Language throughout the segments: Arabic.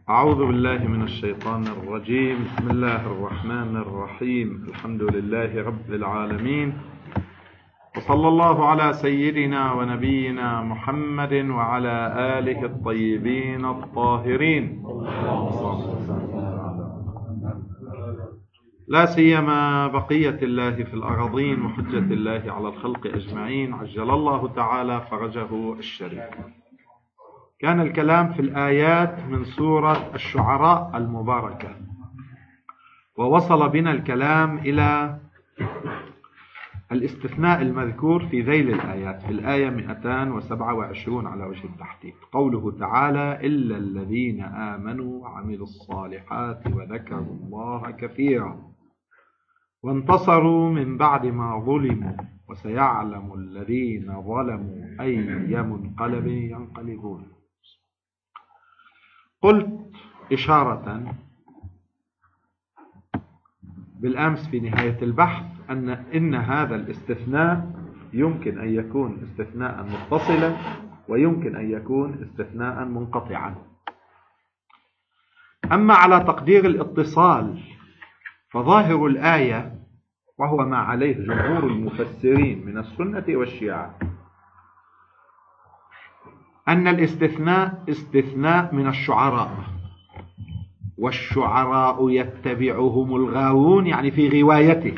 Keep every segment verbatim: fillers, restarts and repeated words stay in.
أعوذ بالله من الشيطان الرجيم. بسم الله الرحمن الرحيم. الحمد لله رب العالمين، وصلى الله على سيدنا ونبينا محمد وعلى آله الطيبين الطاهرين، لا سيما بقية الله في الأراضين وحجة الله على الخلق أجمعين، عجل الله تعالى فرجه الشريف. كان الكلام في الآيات من سورة الشعراء المباركة، ووصل بنا الكلام إلى الاستثناء المذكور في ذيل الآيات في الآية مئتين وسبعة وعشرين على وجه التحديد، قوله تعالى: إلا الذين آمنوا وعملوا الصالحات وذكروا الله كثيرا وانتصروا من بعد ما ظلموا وسيعلم الذين ظلموا أي منقلب ينقلبون. قلت إشارة بالأمس في نهاية البحث أن إن هذا الاستثناء يمكن أن يكون استثناء متصلا ويمكن أن يكون استثناء منقطعا. أما على تقدير الاتصال فظاهر الآية، وهو ما عليه جمهور المفسرين من السنة والشيعة، أن الاستثناء استثناء من الشعراء، والشعراء يتبعهم الغاوون، يعني في غوايته.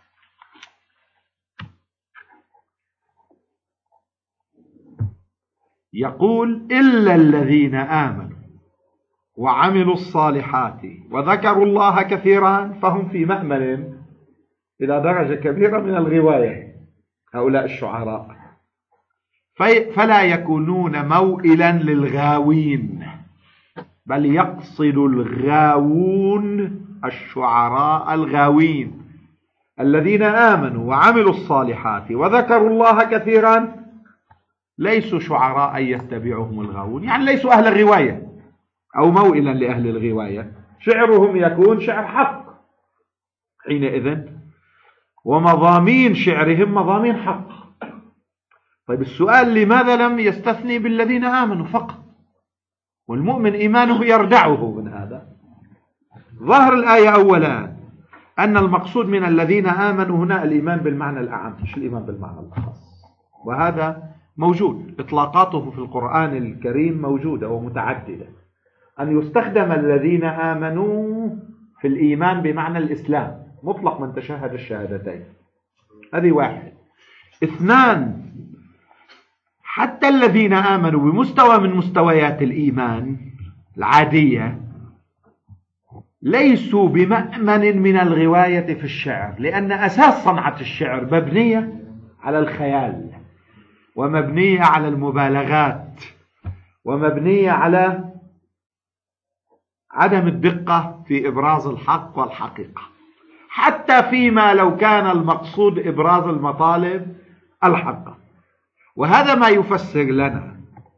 يقول: إلا الذين آمنوا وعملوا الصالحات وذكروا الله كثيرا فهم في مأمل إلى درجة كبيرة من الغواية، هؤلاء الشعراء، فلا يكونون موئلا للغاوين، بل يقصد الغاوون الشعراء الغاوين الذين آمنوا وعملوا الصالحات وذكروا الله كثيرا، ليسوا شعراء يتبعهم الغاوون، يعني ليسوا أهل الرواية أو موئلا لأهل الغواية، شعرهم يكون شعر حق حينئذ، ومضامين شعرهم مضامين حق. طيب السؤال: لماذا لم يستثني بالذين آمنوا فقط؟ والمؤمن إيمانه يردعه من هذا. ظاهر الآية أولا أن المقصود من الذين آمنوا هنا الإيمان بالمعنى الأعم، مش الإيمان بالمعنى الأخص، وهذا موجود، إطلاقاته في القرآن الكريم موجودة ومتعددة، أن يستخدم الذين آمنوا في الإيمان بمعنى الإسلام مطلق من تشهد الشهادتين، هذه واحد. اثنان، حتى الذين آمنوا بمستوى من مستويات الإيمان العادية ليسوا بمأمن من الغواية في الشعر، لأن أساس صنعة الشعر مبنية على الخيال، ومبنية على المبالغات، ومبنية على عدم الدقة في إبراز الحق والحقيقة، حتى فيما لو كان المقصود إبراز المطالب الحقة. وهذا ما يفسر لنا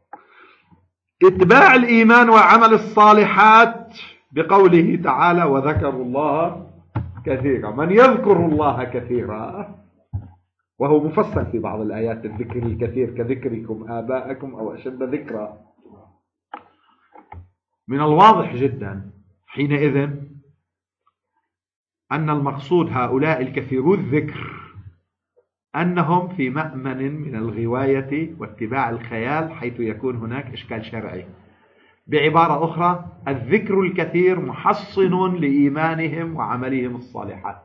اتباع الإيمان وعمل الصالحات بقوله تعالى: وذكروا الله كثيرا. من يذكر الله كثيرا، وهو مفصل في بعض الآيات الذكر الكثير كذكركم آباءكم أو أشد ذكرا، من الواضح جدا حينئذ أن المقصود هؤلاء الكثيرو الذكر أنهم في مأمن من الغواية واتباع الخيال، حيث يكون هناك إشكال شرعي. بعبارة أخرى، الذكر الكثير محصن لإيمانهم وعملهم الصالحات.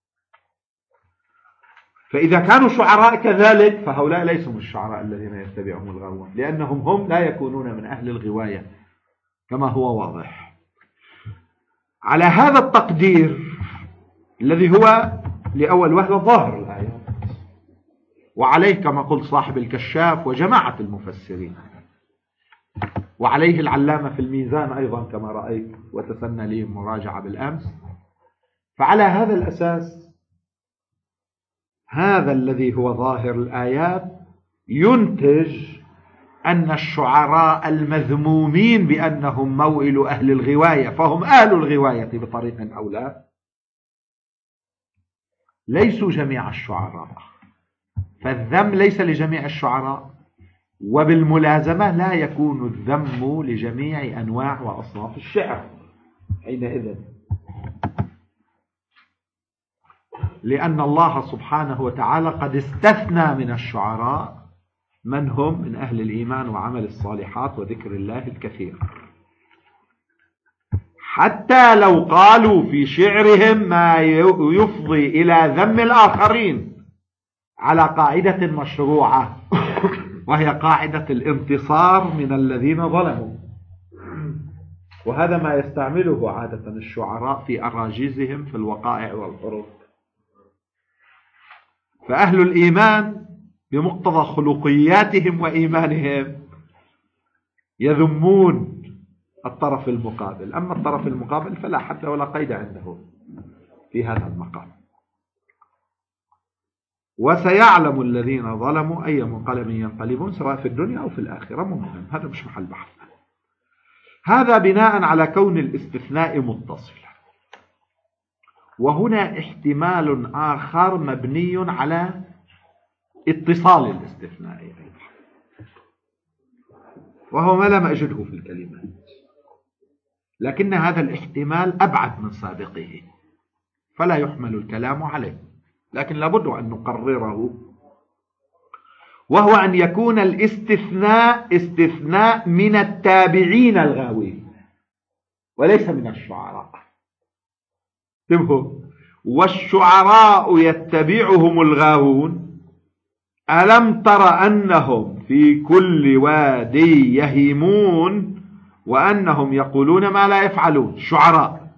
فإذا كانوا شعراء كذلك فهؤلاء ليسوا من الشعراء الذين يتبعهم الغاوون، لأنهم هم لا يكونون من أهل الغواية كما هو واضح. على هذا التقدير الذي هو لأول وهلة ظاهر الآية، وعليه كما قلت صاحب الكشاف وجماعة المفسرين، وعليه العلامة في الميزان أيضا كما رأيت وتسنى لي مراجعة بالأمس. فعلى هذا الأساس هذا الذي هو ظاهر الآيات ينتج أن الشعراء المذمومين بأنهم موئل أهل الغواية، فهم أهل الغواية بطريق أو لا، ليسوا جميع الشعراء، فالذم ليس لجميع الشعراء، وبالملازمة لا يكون الذم لجميع أنواع وأصناف الشعر حينئذ، لأن الله سبحانه وتعالى قد استثنى من الشعراء من هم من أهل الإيمان وعمل الصالحات وذكر الله الكثير، حتى لو قالوا في شعرهم ما يفضي إلى ذم الآخرين على قاعدة مشروعة وهي قاعدة الانتصار من الذين ظلموا، وهذا ما يستعمله عادة الشعراء في أراجيزهم في الوقائع والحروب. فأهل الإيمان بمقتضى خلقياتهم وإيمانهم يذمون الطرف المقابل، أما الطرف المقابل فلا حد ولا قيد عنده في هذا المقام. وسيعلم الذين ظلموا أي منقلب ينقلبون سواء في الدنيا أو في الآخرة، مهم، هذا مش محل بحث. هذا بناء على كون الاستثناء متصلا. وهنا احتمال آخر مبني على اتصال الاستثناء أيضا، وهو ما لم أجده في الكلمات، لكن هذا الاحتمال أبعد من سابقه فلا يحمل الكلام عليه، لكن لابد أن نقرره، وهو أن يكون الاستثناء استثناء من التابعين الغاوين وليس من الشعراء. انتبهوا، والشعراء يتبعهم الغاوون، ألم تر أنهم في كل وادي يهيمون وأنهم يقولون ما لا يفعلون، الشعراء،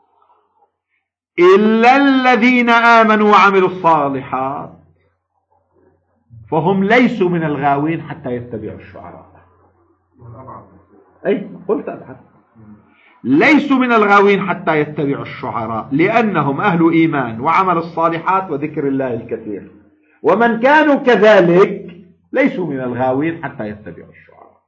إلا الذين آمنوا وعملوا الصالحات فهم ليسوا من الغاوين حتى يتبعوا الشعراء. أي قلت أبحث، ليسوا من الغاوين حتى يتبعوا الشعراء لأنهم أهل إيمان وعمل الصالحات وذكر الله الكثير، ومن كانوا كذلك ليسوا من الغاوين حتى يتبعوا الشعراء.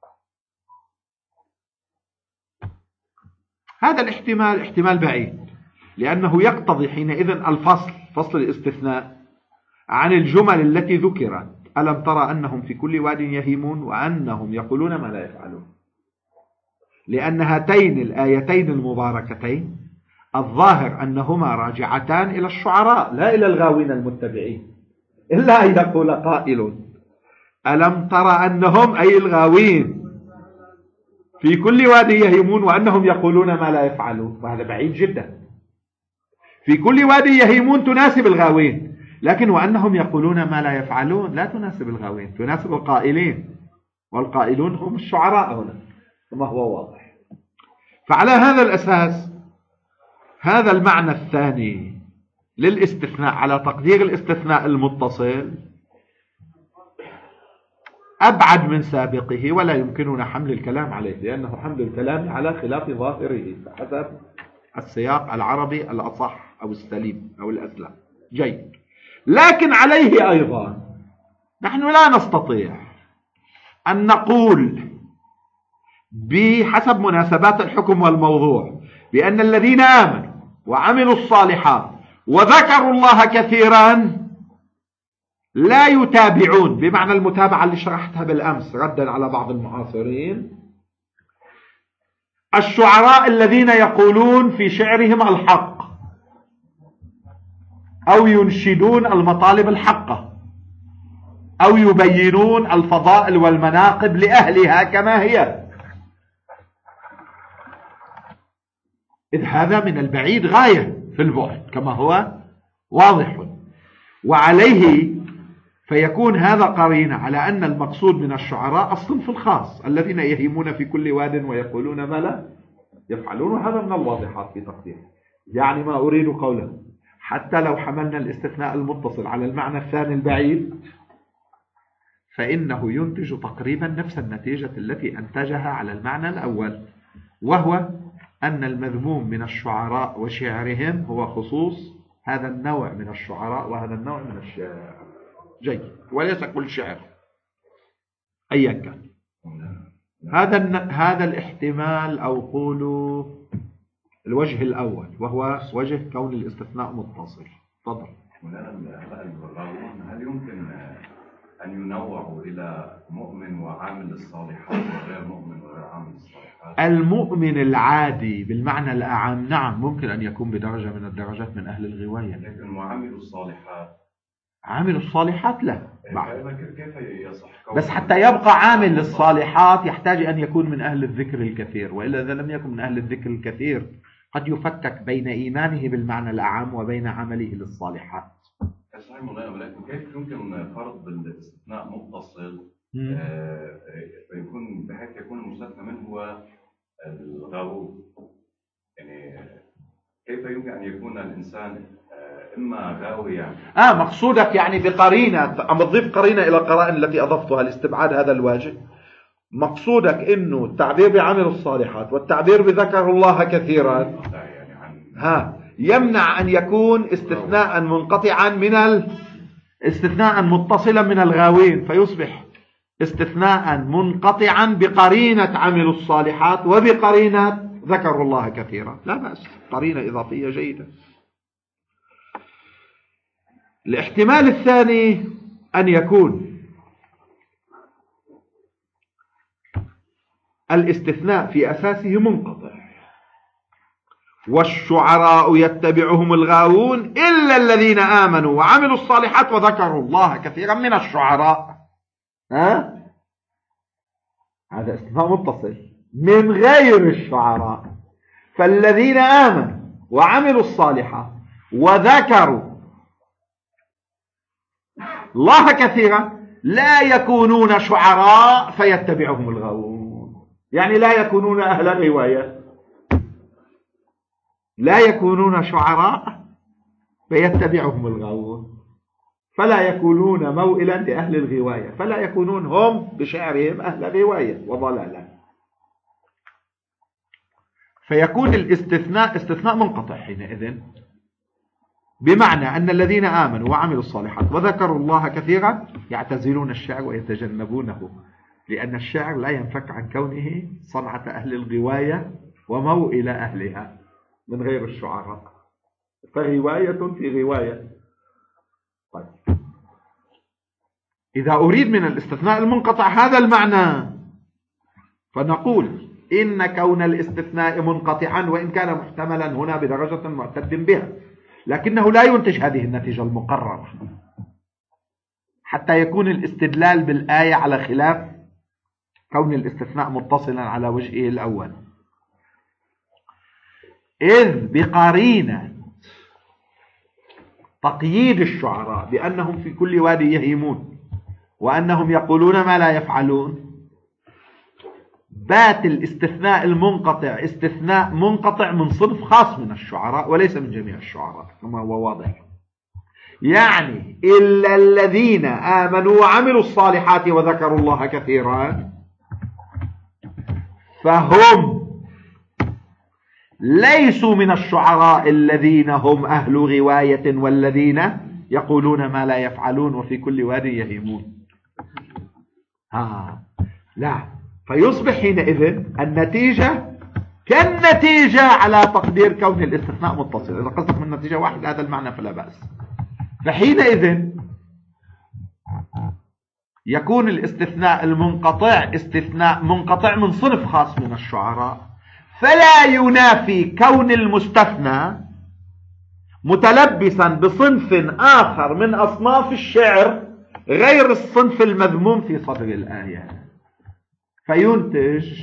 هذا الاحتمال احتمال بعيد، لأنه يقتضي حينئذ الفصل، فصل الاستثناء عن الجمل التي ذكرت، ألم ترى أنهم في كل واد يهيمون وأنهم يقولون ما لا يفعلون، لأن هاتين الآيتين المباركتين الظاهر أنهما راجعتان إلى الشعراء لا إلى الغاوين المتبعين، إلا أن يقول قائل ألم ترى أنهم أي الغاوين في كل واد يهيمون وأنهم يقولون ما لا يفعلون، وهذا بعيد جدا. في كل واد يهيمون تناسب الغاوين، لكن وأنهم يقولون ما لا يفعلون لا تناسب الغاوين، تناسب القائلين، والقائلون هم الشعراء هنا كما هو واضح. فعلى هذا الأساس هذا المعنى الثاني للاستثناء على تقدير الاستثناء المتصل أبعد من سابقه، ولا يمكننا حمل الكلام عليه، لأنه حمل الكلام على خلاف ظاهره فحسب السياق العربي الأصح أو السليم أو الأسلم. جيد، لكن عليه أيضا نحن لا نستطيع أن نقول بحسب مناسبات الحكم والموضوع بأن الذين آمنوا وعملوا الصالحات وذكروا الله كثيرا لا يتابعون، بمعنى المتابعة اللي شرحتها بالأمس ردا على بعض المعاصرين، الشعراء الذين يقولون في شعرهم الحق أو ينشدون المطالب الحقة أو يبينون الفضائل والمناقب لأهلها كما هي، إذ هذا من البعيد غاية في البعد كما هو واضح. وعليه فيكون هذا قرينة على أن المقصود من الشعراء الصنف الخاص الذين يهيمون في كل واد ويقولون ما لا يفعلون، وهذا من الواضحات في تقديره. يعني ما أريد قوله، حتى لو حملنا الاستثناء المتصل على المعنى الثاني البعيد فإنه ينتج تقريبا نفس النتيجة التي أنتجها على المعنى الأول، وهو أن المذموم من الشعراء وشعرهم هو خصوص هذا النوع من الشعراء وهذا النوع من الشعر. جيد، وليس كل شعر أيا كان. هذا هذا الاحتمال أو قولوا الوجه الأول، وهو وجه كون الاستثناء متصل. تفضل. هل يمكن أن ينوعوا إلى مؤمن وعامل الصالحات وغير مؤمن وغير عامل الصالحات؟ المؤمن العادي بالمعنى الأعم نعم ممكن أن يكون بدرجة من الدرجات من أهل الغواية، لكن وعامل الصالحات عامل الصالحات لا. كيف يصح؟ بس حتى يبقى عامل للصالحات يحتاج أن يكون من أهل الذكر الكثير، وإلا إذا لم يكن من أهل الذكر الكثير قد يفكك بين إيمانه بالمعنى الأعم وبين عمله للصالحات. صحيح مولانا، ولكن كيف يمكن فرض الاستثناء متصل فيكون بحيث يكون المستثنى منه هو الغاوون؟ يعني كيف يمكن أن يكون الإنسان إما غاوي يعني؟ آه مقصودك يعني بقرينة، عم تضيف قرينة إلى القرائن التي أضفتها لاستبعاد هذا الواجب. مقصودك إنه التعبير بعمل الصالحات والتعبير بذكر الله كثيرا ها يمنع أن يكون استثناء منقطعا من ال... استثناء متصلا من الغاوين، فيصبح استثناء منقطعا بقرينة عمل الصالحات وبقرينة ذكر الله كثيرا. لا بأس، قرينة إضافية جيدة. الاحتمال الثاني أن يكون الاستثناء في أساسه منقطع، والشعراء يتبعهم الغاوون إلا الذين آمنوا وعملوا الصالحات وذكروا الله كثيرا من الشعراء. ها؟ هذا استثناء متصل من غير الشعراء. فالذين آمنوا وعملوا الصالحات وذكروا الله كثيرا لا يكونون شعراء فيتبعهم الغاوون، يعني لا يكونون أهل الرواية، لا يكونون شعراء فيتبعهم الغاوون، فلا يكونون موئلا لأهل الغواية، فلا يكونون هم بشعرهم أهل رواية وضلالا. فيكون الاستثناء استثناء منقطع حينئذ، بمعنى أن الذين آمنوا وعملوا الصالحات وذكروا الله كثيرا يعتزلون الشعر ويتجنبونه، لأن الشعر لا ينفك عن كونه صنعة أهل الغواية وموئل أهلها من غير الشعراء، فرواية في رواية. طيب. إذا أريد من الاستثناء المنقطع هذا المعنى فنقول إن كون الاستثناء منقطعا وإن كان محتملا هنا بدرجة معتد بها، لكنه لا ينتج هذه النتيجة المقررة، حتى يكون الاستدلال بالآية على خلاف كون الاستثناء متصلا على وجهه الأول. إذ بقرينة تقييد الشعراء بأنهم في كل وادي يهيمون وأنهم يقولون ما لا يفعلون، بات الاستثناء المنقطع استثناء منقطع من صنف خاص من الشعراء وليس من جميع الشعراء كما هو واضح. يعني إلا الذين آمنوا وعملوا الصالحات وذكروا الله كثيرا فهم ليسوا من الشعراء الذين هم أهل غواية والذين يقولون ما لا يفعلون وفي كل واد يهيمون. ها لا، فيصبح حينئذ النتيجة كالنتيجة على تقدير كون الاستثناء متصل. إذا قصدك من نتيجة واحد هذا المعنى فلا بأس. فحينئذ يكون الاستثناء المنقطع استثناء منقطع من صنف خاص من الشعراء، فلا ينافي كون المستثنى متلبسا بصنف آخر من أصناف الشعر غير الصنف المذموم في صدر الآية، فينتج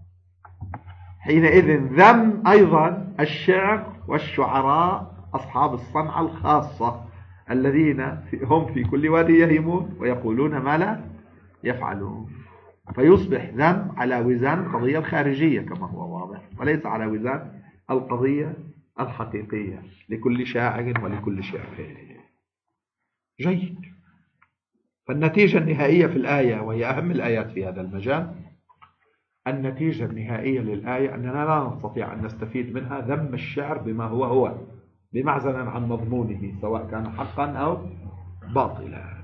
حينئذ ذم أيضا الشعر والشعراء أصحاب الصنعة الخاصة الذين هم في كل وادي يهيمون ويقولون ما لا يفعلون، فيصبح ذم على وزان القضية الخارجية كما هو واضح، وليس على وزان القضية الحقيقية لكل شاعر ولكل شعر. جيد. فالنتيجة النهائية في الآية، وهي أهم الآيات في هذا المجال، النتيجة النهائية للآية أننا لا نستطيع أن نستفيد منها ذم الشعر بما هو هو بمعزل عن مضمونه سواء كان حقا أو باطلا.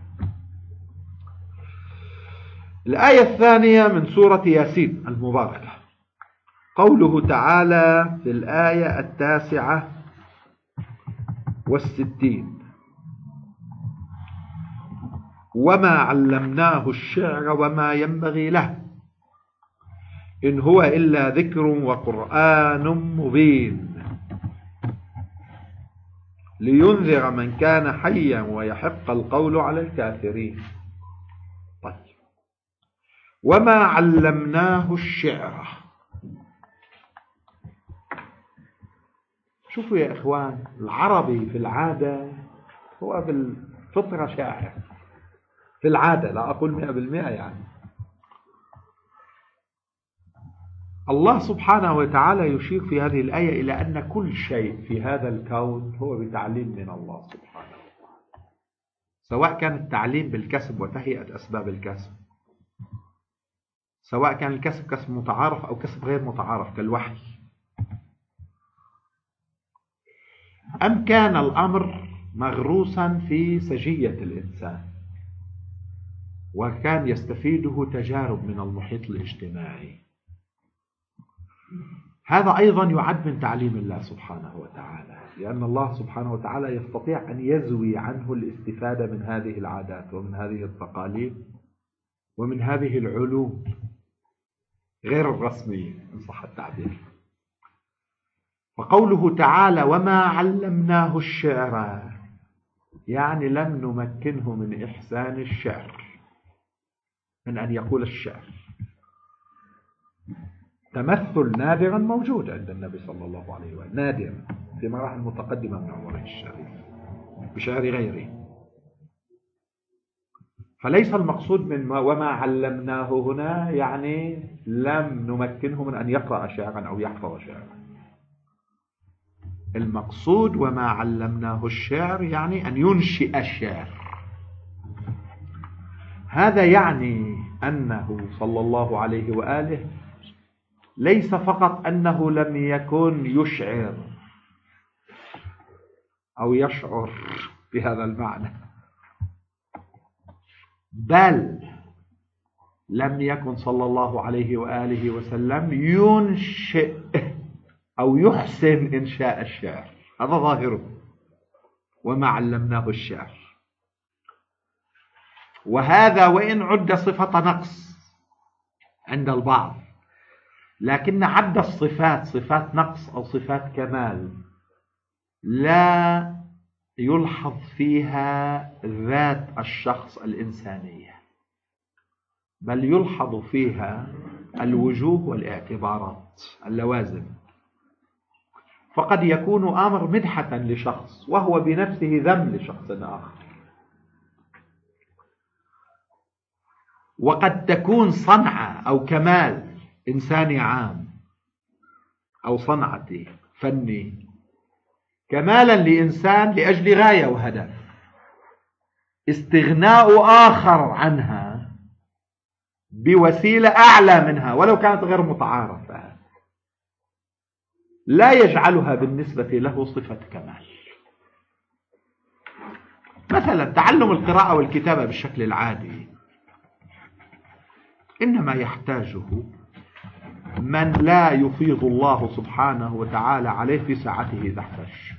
الآية الثانية من سورة ياسين المباركة، قوله تعالى في الآية التاسعة والستين: وما علمناه الشعر وما ينبغي له إن هو إلا ذكر وقرآن مبين لينذر من كان حيا ويحق القول على الكافرين. طيب، وما علمناه الشعر. شوفوا يا إخوان، العربي في العادة هو بالفطرة شاعر، في العادة، لا أقول مئة بالمئة يعني. الله سبحانه وتعالى يشير في هذه الآية إلى أن كل شيء في هذا الكون هو بتعليم من الله سبحانه وتعالى، سواء كان التعليم بالكسب وتهيئة أسباب الكسب، سواء كان الكسب كسب متعارف أو كسب غير متعارف كالوحي، أم كان الأمر مغروسا في سجية الإنسان وكان يستفيده تجارب من المحيط الاجتماعي. هذا أيضا يعد من تعليم الله سبحانه وتعالى، لأن الله سبحانه وتعالى يستطيع أن يزوي عنه الاستفادة من هذه العادات ومن هذه التقاليد ومن هذه العلوم غير الرسمية إن صح التعبير. وقوله تعالى وما علمناه الشعر، يعني لم نمكنه من إحسان الشعر، من أن يقول الشعر. تمثل نادرا موجود عند النبي صلى الله عليه وسلم، نادرا في مراحل متقدمة من عمره الشريف بشعر غيره. فليس المقصود من وما علمناه هنا يعني لم نمكنه من أن يقرأ شعرا أو يحفظ شعرا. المقصود وما علمناه الشعر يعني أن ينشئ الشعر. هذا يعني أنه صلى الله عليه وآله ليس فقط أنه لم يكن يشعر أو يشعر بهذا المعنى، بل لم يكن صلى الله عليه وآله وسلم ينشئ أو يحسن إنشاء الشعر. هذا ظاهره وما علمناه الشعر. وهذا وإن عد صفة نقص عند البعض، لكن عد الصفات صفات نقص أو صفات كمال لا يلحظ فيها ذات الشخص الإنسانية، بل يلحظ فيها الوجوه والاعتبارات اللوازم. فقد يكون أمر مدحة لشخص وهو بنفسه ذم لشخص آخر، وقد تكون صنعة أو كمال إنساني عام أو صنعة فني كمالا لإنسان لأجل غاية وهدف، استغناء آخر عنها بوسيلة أعلى منها ولو كانت غير متعارفة لا يجعلها بالنسبة له صفة كمال. مثلا تعلم القراءة والكتابة بالشكل العادي إنما يحتاجه من لا يفيض الله سبحانه وتعالى عليه في ساعته إذا احتاج.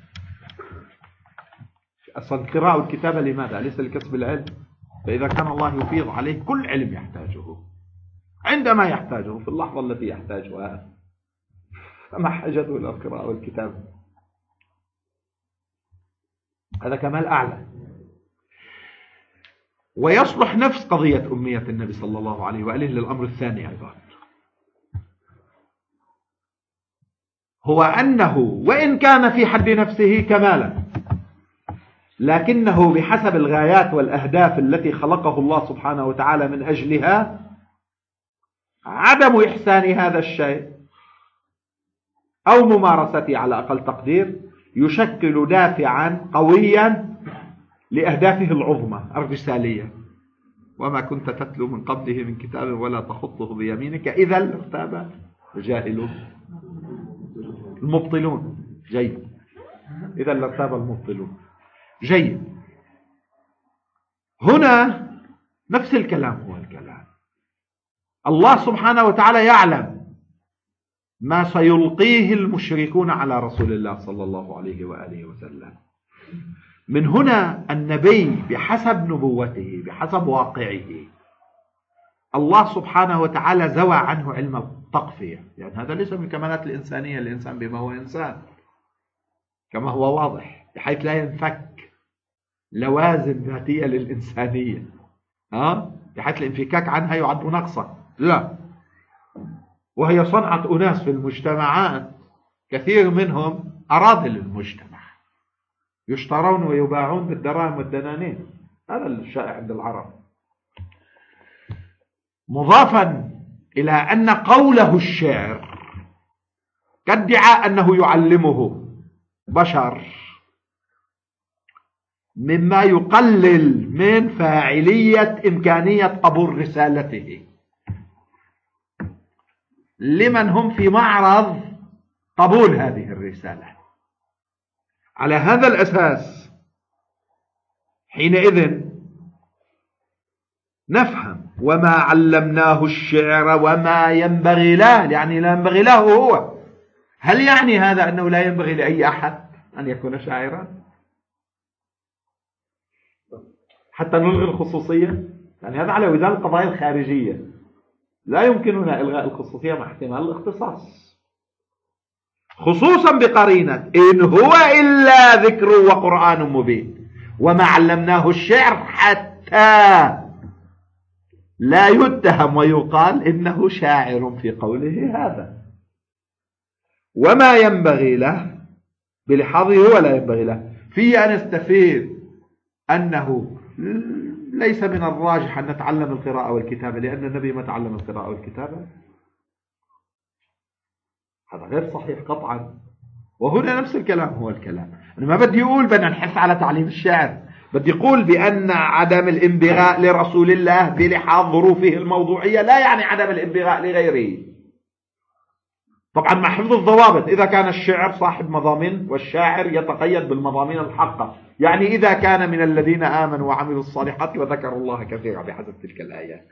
أصلا القراءة والكتابة لماذا؟ ليس لكسب العلم. فإذا كان الله يفيض عليه كل علم يحتاجه عندما يحتاجه في اللحظة التي يحتاجها، فما حاجته إلى القراءة والكتابة؟ هذا كمال أعلى. ويصلح نفس قضية أمية النبي صلى الله عليه وآله للأمر الثاني أيضا، هو أنه وإن كان في حد نفسه كمالا، لكنه بحسب الغايات والأهداف التي خلقه الله سبحانه وتعالى من أجلها عدم إحسان هذا الشيء أو ممارسته على أقل تقدير يشكل دافعا قويا لأهدافه العظمى الرسالية. وما كنت تتلو من قبله من كتاب ولا تخطه بيمينك إذا لارتاب الجاهلون المبطلون. جيد، إذا لارتاب المبطلون. جيد. هنا نفس الكلام هو الكلام. الله سبحانه وتعالى يعلم ما سيلقيه المشركون على رسول الله صلى الله عليه وآله وسلم من هنا النبي بحسب نبوته بحسب واقعه الله سبحانه وتعالى زوى عنه علم التقفية، يعني هذا ليس من كمالات الإنسانية، الإنسان بما هو إنسان كما هو واضح، بحيث لا ينفك لوازم ذاتية للإنسانية، ها؟ بحيث الانفكاك عنها يعد نقصا، لا، وهي صنعة أناس في المجتمعات كثير منهم أراذل المجتمع يشترون ويباعون بالدراهم والدنانير، هذا الشائع عند العرب. مضافا إلى أن قوله الشعر كادعاء أنه يعلمه بشر مما يقلل من فاعلية إمكانية قبول رسالته لمن هم في معرض قبول هذه الرسالة. على هذا الأساس حينئذ نفهم وما علمناه الشعر وما ينبغي له، يعني لا ينبغي له هو. هل يعني هذا أنه لا ينبغي لأي أحد أن يكون شاعرا حتى نلغي الخصوصية؟ يعني هذا على وزان القضايا الخارجية، لا يمكننا إلغاء الخصوصية مع احتمال الاختصاص، خصوصا بقرينة إن هو إلا ذكر وقرآن مبين. وما علمناه الشعر حتى لا يتهم ويقال إنه شاعر في قوله هذا. وما ينبغي له بلحاظه ولا ينبغي له، في أن نستفيد أنه ليس من الراجح أن نتعلم القراءة والكتابة لأن النبي ما تعلم القراءة والكتابة، هذا غير صحيح قطعا. وهنا نفس الكلام هو الكلام، أنا ما بدي أقول بدنا نحث على تعليم الشعر، بدي أقول بأن عدم الانبغاء لرسول الله بلحاظ ظروفه الموضوعية لا يعني عدم الانبغاء لغيره، طبعا مع حفظ الضوابط. إذا كان الشعر صاحب مضامين والشاعر يتقيد بالمضامين الحقة، يعني إذا كان من الذين آمنوا وعملوا الصالحات وذكروا الله كثيرا بحسب تلك الآيات،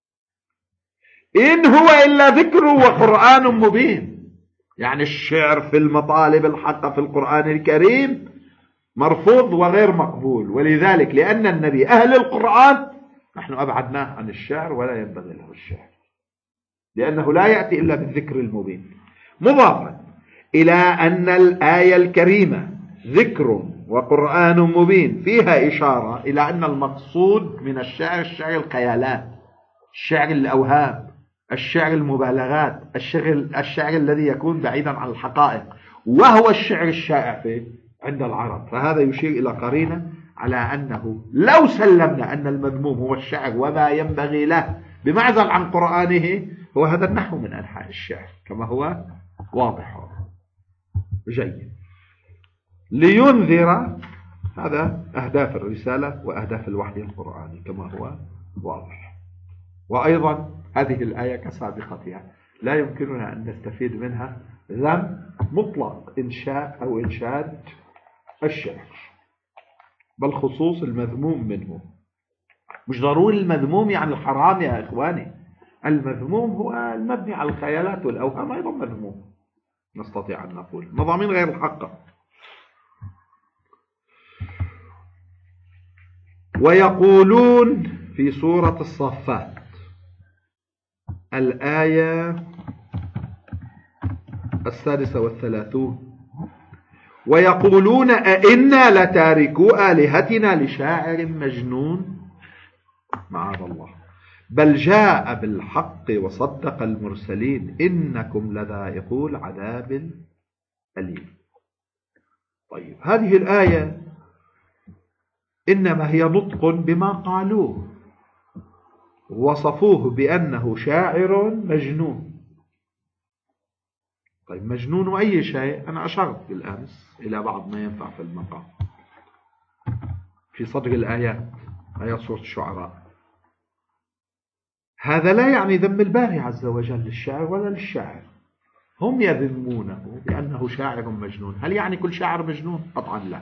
إن هو إلا ذكر وقرآن مبين، يعني الشعر في المطالب الحقة في القرآن الكريم مرفوض وغير مقبول. ولذلك لأن النبي أهل القرآن نحن أبعدناه عن الشعر ولا ينبغي له الشعر، لأنه لا يأتي إلا بالذكر المبين. مضافا إلى أن الآية الكريمة ذكر وقرآن مبين فيها إشارة إلى أن المقصود من الشعر الشعر الخيالات، الشعر الأوهام، الشعر المبالغات، الشعر, الشعر الذي يكون بعيدا عن الحقائق، وهو الشعر الشائع فيه عند العرب. فهذا يشير إلى قرينة على أنه لو سلمنا أن المذموم هو الشعر وما ينبغي له بمعزل عن قرآنه، هو هذا النحو من أنحاء الشعر كما هو واضح جيد، لينذر، هذا أهداف الرسالة وأهداف الوحي القرآني كما هو واضح. وأيضا هذه الآية كسابقتها لا يمكننا أن نستفيد منها ذم مطلق إنشاء أو إنشاد الشعر، بل خصوص المذموم منه. مش ضروري المذموم يعني الحرام يا إخواني، المذموم هو المبني على الخيالات والأوهام أيضا مذموم، نستطيع أن نقول مضامين غير الحقة. ويقولون في سورة الصفات الآية السادسة والثلاثون: ويقولون أئنا لتاركو آلهتنا لشاعر مجنون، معاذ الله، بل جاء بالحق وصدق المرسلين إنكم لذائقو العذاب الأليم. طيب هذه الآية إنما هي نطق بما قالوه، وصفوه بأنه شاعر مجنون. طيب مجنون أي شيء؟ أنا أشرت بالأمس إلى بعض ما ينفع في المقام في صدر الآيات، آيات سورة الشعراء. هذا لا يعني ذم الباري عز وجل للشاعر ولا للشاعر، هم يذمونه بأنه شاعر مجنون. هل يعني كل شاعر مجنون؟ قطعا لا،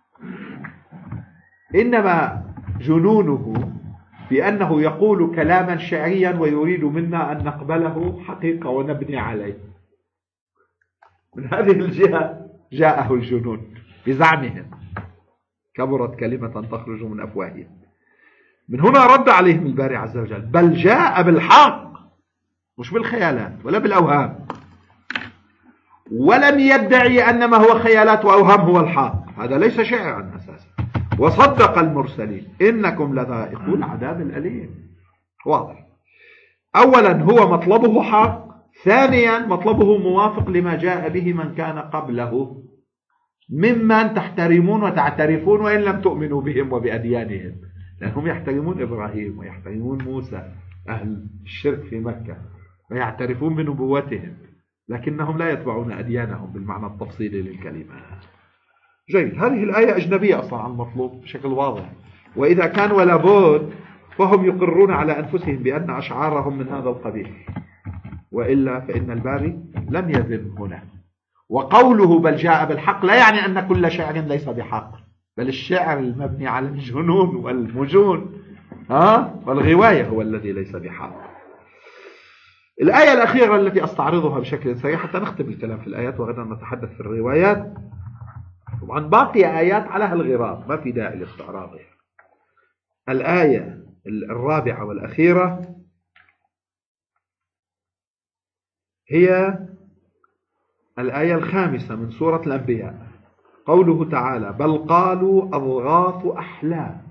إنما جنونه بأنه يقول كلاما شعريا ويريد منا أن نقبله حقيقة ونبني عليه. من هذه الجهة جاءه الجنون بزعمهم. كبرت كلمة تخرج من أفواههم. من هنا رد عليهم الباري عز وجل: بل جاء بالحق، مش بالخيالات ولا بالأوهام، ولم يدعي أن ما هو خيالات وأوهام هو الحق. هذا ليس شاعرا أساسا. وصدق المرسلين إنكم لذائقو العذاب الأليم. واضح. أولا هو مطلبه حق، ثانيا مطلبه موافق لما جاء به من كان قبله ممن تحترمون وتعترفون وإن لم تؤمنوا بهم وبأديانهم، لأنهم يحترمون إبراهيم ويحترمون موسى أهل الشرك في مكة ويعترفون بنبوتهم، لكنهم لا يتبعون أديانهم بالمعنى التفصيلي للكلمة. جيد. هذه الآية أجنبية أصلا عن المطلوب بشكل واضح، وإذا كان ولا بد فهم يقرون على أنفسهم بأن أشعارهم من هذا القبيل، وإلا فإن الباري لم يذم هنا. وقوله بل جاء بالحق لا يعني أن كل شعر ليس بحق، بل الشعر المبني على الجنون والمجون ها والغواية هو الذي ليس بحق. الآية الأخيرة التي أستعرضها بشكل سريع حتى نختم الكلام في الآيات وغدا نتحدث في الروايات. طبعا باقي آيات على هالغرار ما في داعي لاستعراضها. الآية الرابعة والأخيرة هي الآية الخامسة من سورة الأنبياء، قوله تعالى: بل قالوا أضغاث أحلام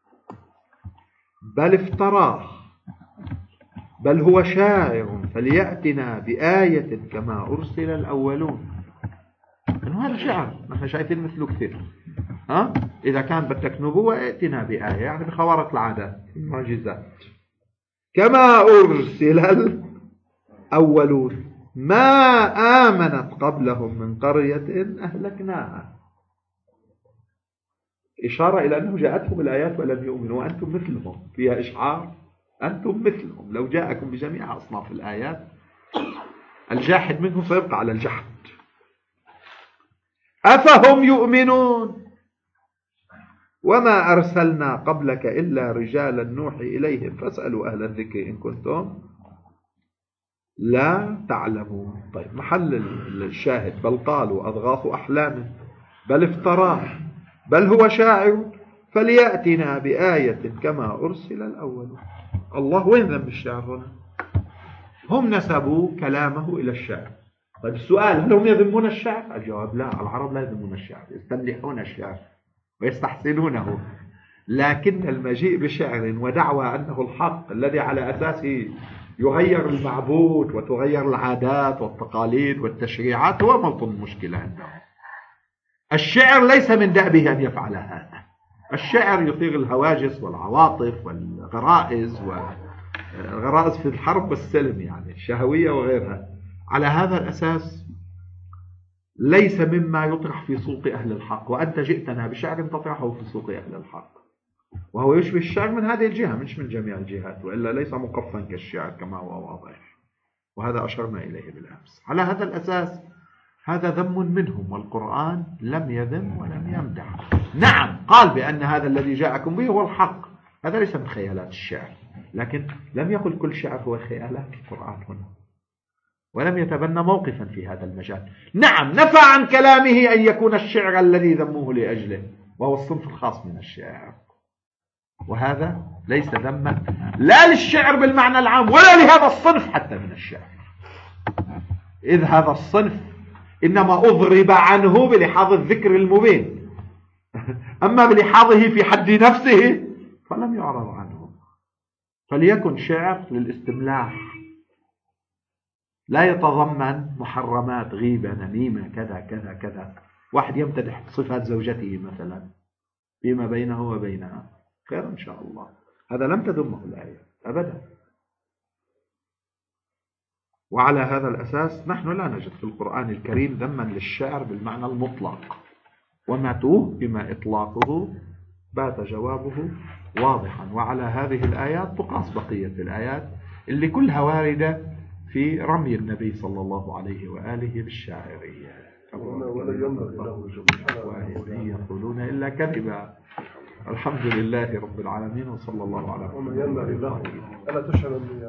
بل افتراه بل هو شاعر فليأتنا بآية كما أرسل الأولون. إنه هذا شعر نحن شايفين مثله كثير. ها؟ إذا كان بدك نبوة ائتنا بآية، يعني بخوارق العادات المعجزات. كما أرسل الأولون ما آمنت قبلهم من قرية أهلكناها. إشارة إلى أنه جاءتهم الآيات ولم يؤمنوا وأنتم مثلهم، فيها إشعار أنتم مثلهم. لو جاءكم بجميع أصناف الآيات الجاحد منهم سيبقى على الجحد. أفهم يؤمنون وما أرسلنا قبلك إلا رجالا نوحي إليهم فاسألوا أهل الذكر إن كنتم لا تعلمون. طيب محل الشاهد: بل قالوا أضغاث أحلام بل افتراه بل هو شاعر فليأتنا بآية كما أرسل الأول. الله وين ذنب الشعر هنا؟ هم نسبوا كلامه إلى الشعر. طيب السؤال: هل هم يذمون الشعر؟ الجواب: لا، العرب لا يذمون الشعر، يستملحون الشعر ويستحسنونه، لكن المجيء بشعر ودعوى أنه الحق الذي على أساسه يغير المعبود وتغير العادات والتقاليد والتشريعات هو موطن المشكلة عندهم. الشعر ليس من دأبه أن يفعل هذا. الشعر يثير الهواجس والعواطف والغرائز، والغرائز في الحرب والسلم يعني الشهوية وغيرها. على هذا الأساس ليس مما يطرح في سوق أهل الحق، وأنت جئتنا بشعر تطرحه في سوق أهل الحق، وهو يشبه الشعر من هذه الجهة مش من جميع الجهات، وإلا ليس مقفا كالشعر كما هو واضح، وهذا أشرنا إليه بالأمس. على هذا الأساس هذا ذم منهم، والقرآن لم يذم ولم يمدح. نعم قال بأن هذا الذي جاءكم به هو الحق، هذا ليس من خيالات الشعر، لكن لم يقل كل شعر هو خيالات القرآن هنا، ولم يتبنى موقفا في هذا المجال. نعم نفى عن كلامه أن يكون الشعر الذي ذموه لأجله، وهو الصنف الخاص من الشعر، وهذا ليس ذما لا للشعر بالمعنى العام ولا لهذا الصنف حتى من الشعر، إذ هذا الصنف إنما أضرب عنه بلحاظ الذكر المبين، أما بلحاظه في حد نفسه فلم يعرض عنه. فليكن شعر للاستملاح، لا يتضمن محرمات، غيبة، نميمة، كذا كذا كذا. واحد يمتدح صفات زوجته مثلا فيما بينه وبينها، خير إن شاء الله، هذا لم تذمه الآية أبدا. وعلى هذا الأساس نحن لا نجد في القرآن الكريم ذما للشعر بالمعنى المطلق، وما توه بما إطلاقه بات جوابه واضحا. وعلى هذه الآيات تقاس بقية الآيات اللي كلها واردة في رمي النبي صلى الله عليه وآله بالشاعرية. يقولون إلا كذبا. الحمد لله رب العالمين، وصلى الله على محمد. ألا تشعر